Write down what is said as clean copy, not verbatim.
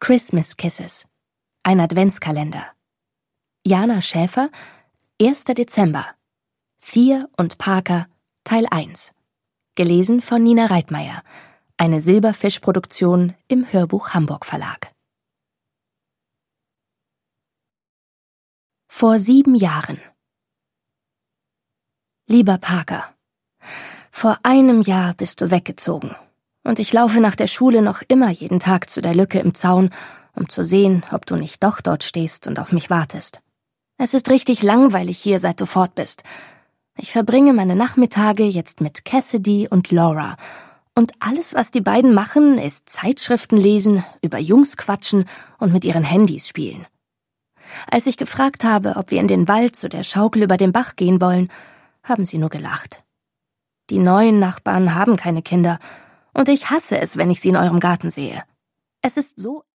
Christmas Kisses, ein Adventskalender. Jana Schäfer, 1. Dezember. Thea und Parker, Teil 1. Gelesen von Nina Reitmeier. Eine Silberfisch-Produktion im Hörbuch Hamburg Verlag. Vor 7 Jahren. Lieber Parker, vor einem Jahr bist du weggezogen. Und ich laufe nach der Schule noch immer jeden Tag zu der Lücke im Zaun, um zu sehen, ob du nicht doch dort stehst und auf mich wartest. Es ist richtig langweilig hier, seit du fort bist. Ich verbringe meine Nachmittage jetzt mit Cassidy und Laura. Und alles, was die beiden machen, ist Zeitschriften lesen, über Jungs quatschen und mit ihren Handys spielen. Als ich gefragt habe, ob wir in den Wald zu der Schaukel über den Bach gehen wollen, haben sie nur gelacht. Die neuen Nachbarn haben keine Kinder, und ich hasse es, wenn ich sie in eurem Garten sehe. Es ist so